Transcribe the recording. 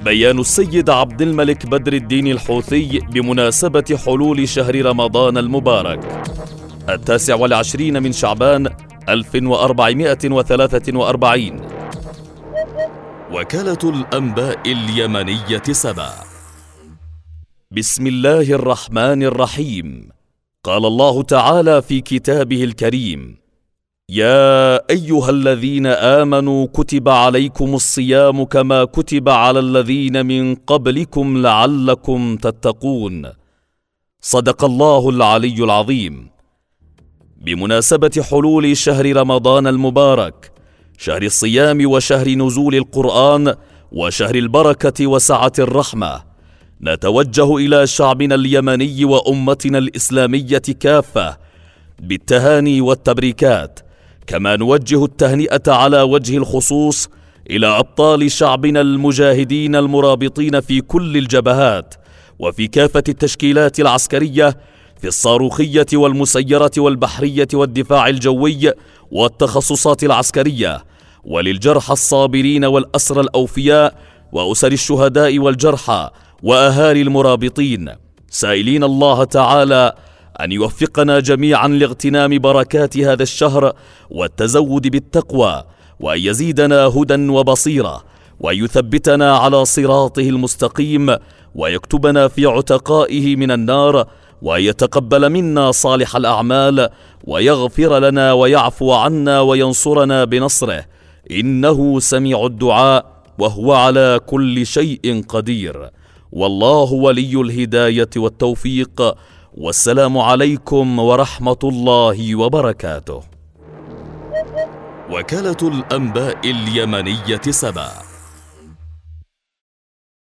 بيان السيد عبد الملك بدر الدين الحوثي بمناسبة حلول شهر رمضان المبارك 29 من شعبان 1443. وكالة الأنباء اليمنية 7. بسم الله الرحمن الرحيم. قال الله تعالى في كتابه الكريم: يا أيها الذين آمنوا كتب عليكم الصيام كما كتب على الذين من قبلكم لعلكم تتقون. صدق الله العلي العظيم. بمناسبة حلول شهر رمضان المبارك، شهر الصيام وشهر نزول القرآن وشهر البركة وسعة الرحمة، نتوجه إلى شعبنا اليمني وأمتنا الإسلامية كافة بالتهاني والتبريكات، كما نوجه التهنئة على وجه الخصوص إلى أبطال شعبنا المجاهدين المرابطين في كل الجبهات وفي كافة التشكيلات العسكرية، في الصاروخية والمسيرة والبحرية والدفاع الجوي والتخصصات العسكرية، وللجرحى الصابرين والأسرى الأوفياء وأسر الشهداء والجرحى وأهالي المرابطين، سائلين الله تعالى أن يوفقنا جميعا لاغتنام بركات هذا الشهر والتزود بالتقوى، وأن يزيدنا هدى وبصيرة، وأن يثبتنا على صراطه المستقيم، ويكتبنا في عتقائه من النار، وأن يتقبل منا صالح الأعمال، ويغفر لنا ويعفو عنا وينصرنا بنصره، إنه سميع الدعاء وهو على كل شيء قدير، والله ولي الهداية والتوفيق. والسلام عليكم ورحمة الله وبركاته. وكالة الأنباء اليمنية 7.